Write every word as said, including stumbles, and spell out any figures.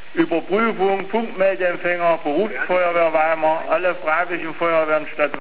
Überprüfung, Funkmeldeempfänger, Berufsfeuerwehr Weimar, alle freiwilligen Feuerwehren Stadt